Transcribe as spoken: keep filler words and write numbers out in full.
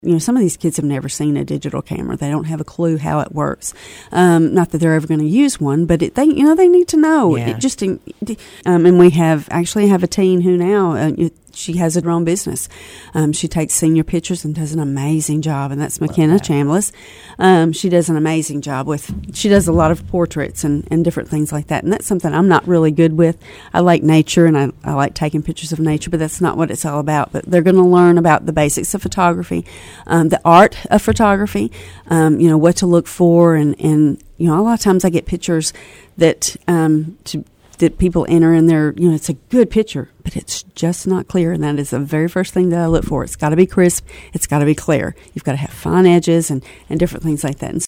You know, some of these kids have never seen a digital camera. They don't have a clue how it works. Um, not that they're ever going to use one, but it, they, you know, they need to know. Yeah. It just, um, and we have actually have a teen who now uh, it, she has her own business. Um, she takes senior pictures and does an amazing job, and that's McKenna that. Chambliss. Um, she does an amazing job with. She does a lot of portraits and, and different things like that, and that's something I'm not really good with. I like nature, and I, I like taking pictures of nature, but that's not what it's all about. But they're going to learn about the basics of photography, um, the art of photography, um, you know, what to look for, and, and you know, a lot of times I get pictures that um, to. that people enter in there, you know, it's a good picture, but it's just not clear, and that is the very first thing that I look for. It's got to be crisp. It's got to be clear. You've got to have fine edges and, and different things like that. And